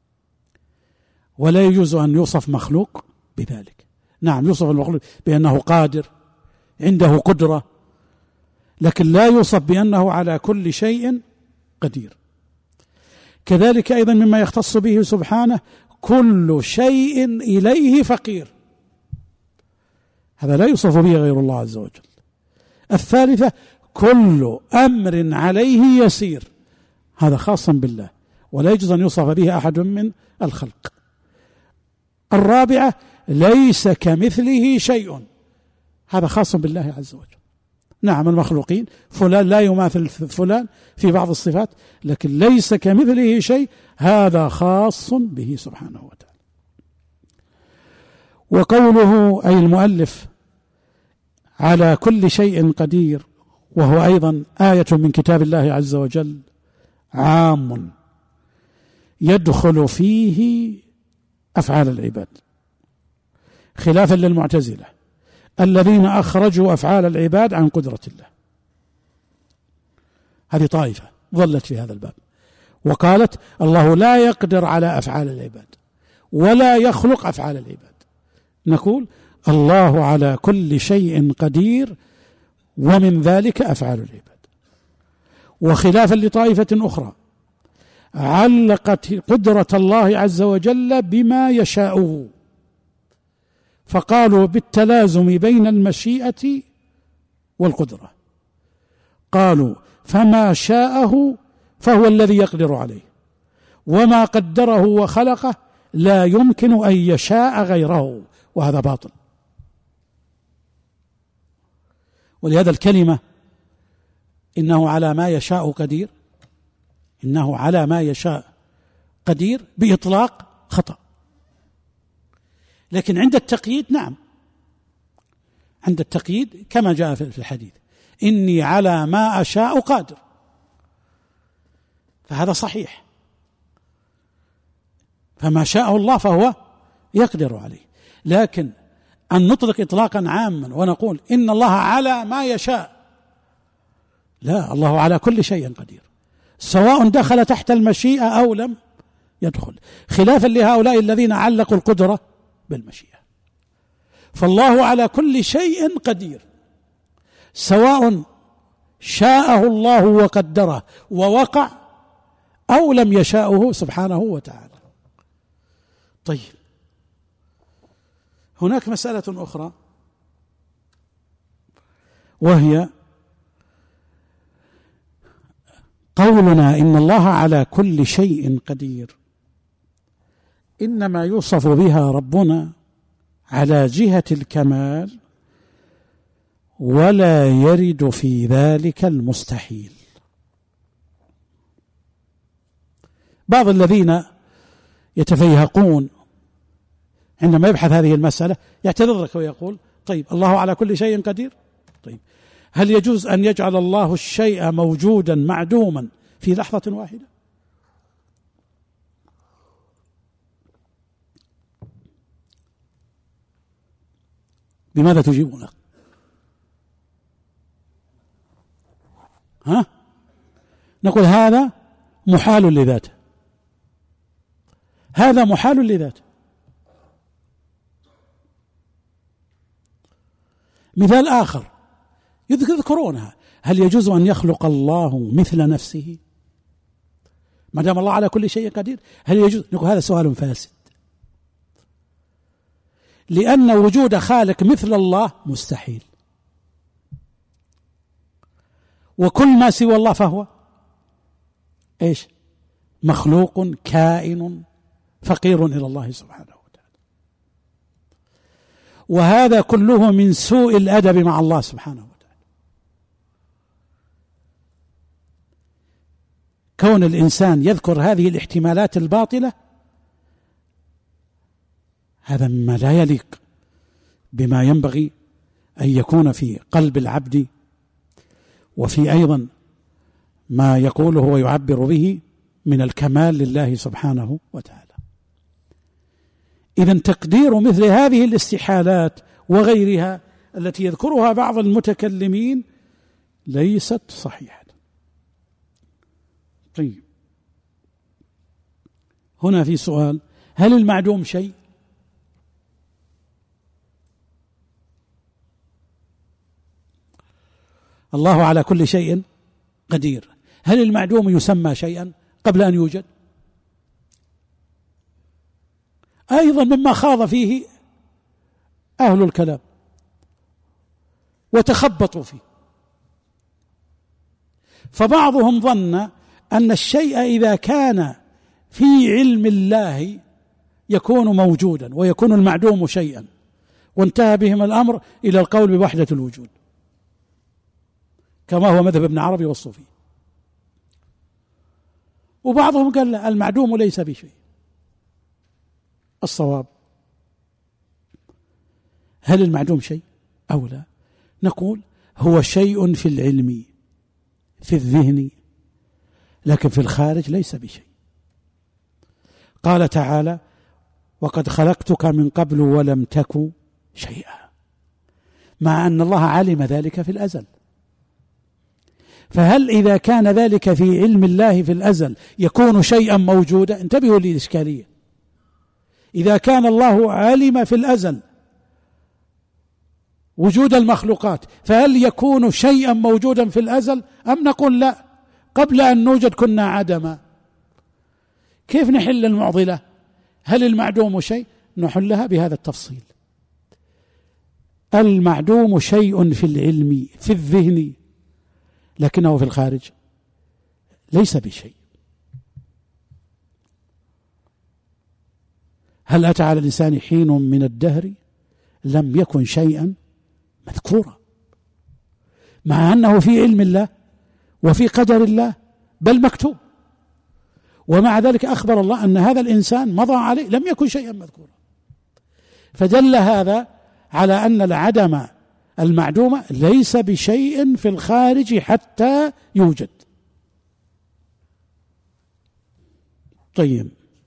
ولا يجوز أن يوصف مخلوق بذلك. نعم، يوصف المخلوق بأنه قادر عنده قدرة، لكن لا يوصف بأنه على كل شيء قدير. كذلك أيضا مما يختص به سبحانه كل شيء إليه فقير، هذا لا يوصف به غير الله عز وجل. الثالثة كل أمر عليه يسير، هذا خاص بالله ولا يجوز أن يوصف به أحد من الخلق. الرابعة ليس كمثله شيء، هذا خاص بالله عز وجل. نعم، المخلوقين فلان لا يماثل فلان في بعض الصفات، لكن ليس كمثله شيء، هذا خاص به سبحانه وتعالى. وقوله أي المؤلف على كل شيء قدير، وهو أيضا آية من كتاب الله عز وجل، عام يدخل فيه أفعال العباد، خلافا للمعتزلة الذين أخرجوا أفعال العباد عن قدرة الله. هذه طائفة ظلت في هذا الباب وقالت الله لا يقدر على أفعال العباد ولا يخلق أفعال العباد. نقول الله على كل شيء قدير، ومن ذلك أفعال العباد. وخلافا لطائفة أخرى علقت قدرة الله عز وجل بما يشاءه، فقالوا بالتلازم بين المشيئة والقدرة، قالوا فما شاءه فهو الذي يقدر عليه، وما قدره وخلقه لا يمكن أن يشاء غيره، وهذا باطل. ولهذا الكلمة إنه على ما يشاء قدير، إنه على ما يشاء قدير بإطلاق خطأ، لكن عند التقييد نعم، عند التقييد كما جاء في الحديث إني على ما أشاء قادر، فهذا صحيح، فما شاء الله فهو يقدر عليه. لكن أن نطلق إطلاقا عاما ونقول إن الله على ما يشاء، لا، الله على كل شيء قدير، سواء دخل تحت المشيئة أو لم يدخل، خلافا لهؤلاء الذين علقوا القدرة بالمشيئة. فالله على كل شيء قدير، سواء شاءه الله وقدره ووقع أو لم يشاءه سبحانه وتعالى. طيب، هناك مسألة أخرى، وهي قولنا إن الله على كل شيء قدير إنما يوصف بها ربنا على جهة الكمال، ولا يرد في ذلك المستحيل. بعض الذين يتفيهقون عندما يبحث هذه المسألة يعتذر لك ويقول: طيب، الله على كل شيء قدير. طيب، هل يجوز أن يجعل الله الشيء موجودا معدوما في لحظة واحدة؟ بماذا تجيبون؟ ها؟ نقول هذا محال لذاته، هذا محال لذاته. مثال آخر يذكرونها: هل يجوز أن يخلق الله مثل نفسه ما دام الله على كل شيء قدير؟ هل يجوز؟ نقول هذا سؤال فاسد، لأن وجود خالق مثل الله مستحيل، وكل ما سوى الله فهو إيش؟ مخلوق كائن فقير إلى الله سبحانه وتعالى. وهذا كله من سوء الأدب مع الله سبحانه وتعالى. كون الإنسان يذكر هذه الاحتمالات الباطلة هذا مما لا يليق بما ينبغي أن يكون في قلب العبد، وفي أيضا ما يقوله ويعبر به من الكمال لله سبحانه وتعالى. إذن تقدير مثل هذه الاستحالات وغيرها التي يذكرها بعض المتكلمين ليست صحيحة. طيب، هنا في سؤال: هل المعدوم شيء؟ الله على كل شيء قدير، هل المعدوم يسمى شيئا قبل أن يوجد؟ أيضا مما خاض فيه أهل الكلام وتخبطوا فيه. فبعضهم ظن أن الشيء إذا كان في علم الله يكون موجودا ويكون المعدوم شيئا، وانتهى بهم الأمر إلى القول بوحدة الوجود كما هو مذهب ابن عربي والصوفي. وبعضهم قال لا، المعدوم ليس بشيء. الصواب: هل المعدوم شيء أو لا؟ نقول هو شيء في العلم في الذهن، لكن في الخارج ليس بشيء. قال تعالى: وقد خلقتك من قبل ولم تك شيئا، مع أن الله علم ذلك في الأزل. فهل إذا كان ذلك في علم الله في الأزل يكون شيئا موجودا؟ انتبهوا للإشكالية. إذا كان الله علم في الأزل وجود المخلوقات، فهل يكون شيئا موجودا في الأزل؟ أم نقول لا، قبل أن نوجد كنا عدما؟ كيف نحل المعضلة؟ هل المعدوم شيء؟ نحلها بهذا التفصيل: المعدوم شيء في العلم في الذهن، لكنه في الخارج ليس بشيء. هل أتى على الإنسان حين من الدهر لم يكن شيئا مذكورا، مع أنه في علم الله وفي قدر الله بل مكتوب، ومع ذلك أخبر الله أن هذا الإنسان مضى عليه لم يكن شيئا مذكورا. فدل هذا على أن العدم المعدومة ليس بشيء في الخارج حتى يوجد. طيب،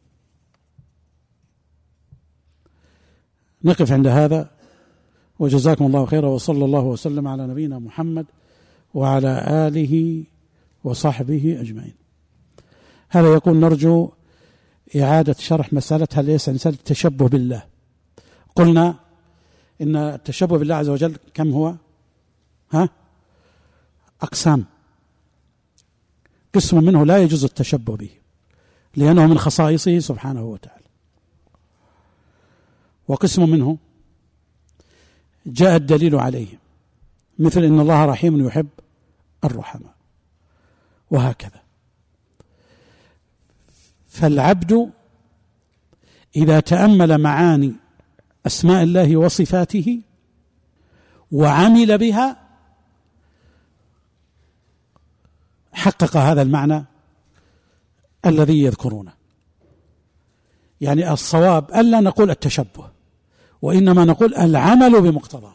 نقف عند هذا، وجزاكم الله خيرا، وصلى الله وسلم على نبينا محمد وعلى آله وصحبه أجمعين. هذا يقول: نرجو إعادة شرح مسألة هل يسأل الإنسان التشبه بالله. قلنا إن التشبه بالله عز وجل كم هو؟ ها؟ أقسام. قسم منه لا يجوز التشبه به لأنه من خصائصه سبحانه وتعالى، وقسم منه جاء الدليل عليه، مثل إن الله رحيم يحب الرحماء، وهكذا. فالعبد إذا تأمل معاني أسماء الله وصفاته وعمل بها حقق هذا المعنى الذي يذكرونه. يعني الصواب ألا نقول التشبه، وإنما نقول العمل بمقتضاه،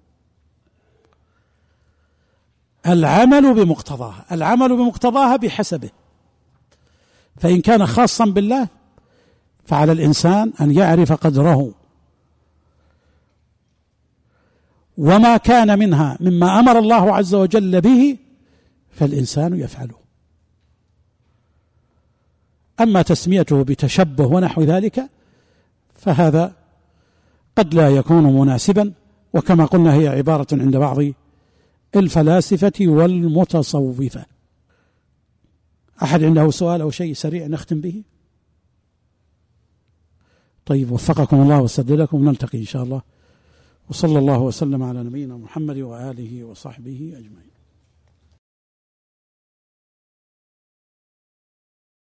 العمل بمقتضاها، العمل بمقتضاها بحسبه. فإن كان خاصا بالله فعلى الإنسان أن يعرف قدره، وما كان منها مما أمر الله عز وجل به فالإنسان يفعله. أما تسميته بتشبه ونحو ذلك فهذا قد لا يكون مناسبا، وكما قلنا هي عبارة عند بعض الفلاسفة والمتصوفة. أحد عنده سؤال أو شيء سريع نختم به؟ طيب، وفقكم الله وسددكم، نلتقي إن شاء الله، وصلى الله وسلم على نبينا محمد وآله وصحبه أجمعين.